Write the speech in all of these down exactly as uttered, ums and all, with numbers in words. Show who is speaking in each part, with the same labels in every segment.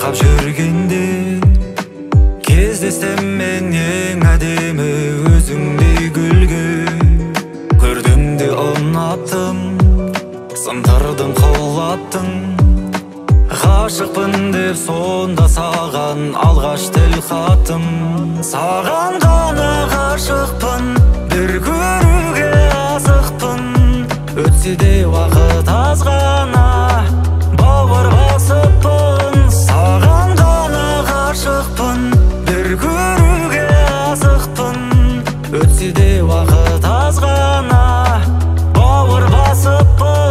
Speaker 1: байқап жүргенде кездестім мен ең әдемі өзіңдей гүлге. Көрдім де ұнаттым, сындырдың құлаттың. Ғашықпын деп сонда саған алғаш тіл қаттым. Саған ғана ғашықпын, бір көруге асықпын. Өтсе де уақыт аз ғана, бауыр басыппын. Саған ғана ғашықпын, бір көруге асықпын. Өтсе де уақыт аз ғана, бауыр басыппын.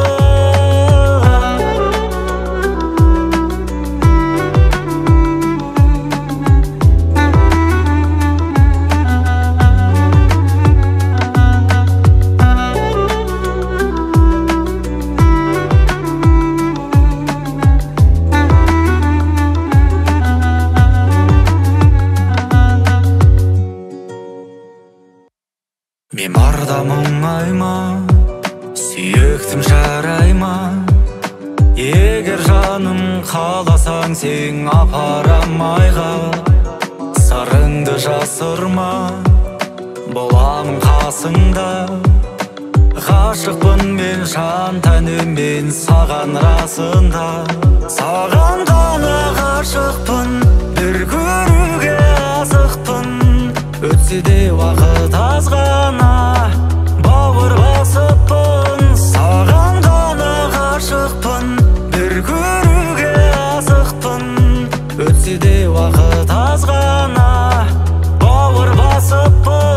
Speaker 1: Мен барда мұңайма, сүйіктім жарайма. Егер жаным қаласаң сен апарам айға. Сырыңды жасырма, боламын қасыңда. Ғашықпын мен жан тәніммен саған расында. Саған ғана ғашықпын, бір көруге асықпын. Өтсе де уақыт аз ғана, бауыр басыппын. Саған ғана ғашықпын, бір көруге асықпын. Өтсе де уақыт аз ғана, бауыр басыппын.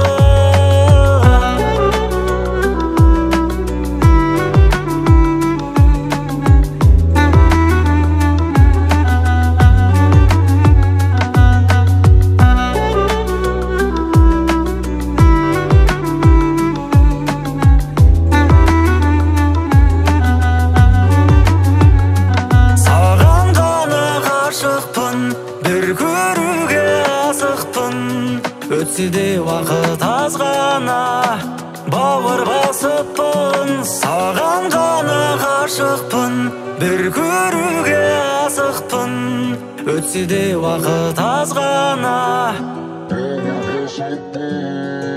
Speaker 1: Өтсе де уақыт аз ғана, бауыр басыппын. Саған ғана ғашықпын, бір көруге асықпын. Өтсе де уақыт аз ғана.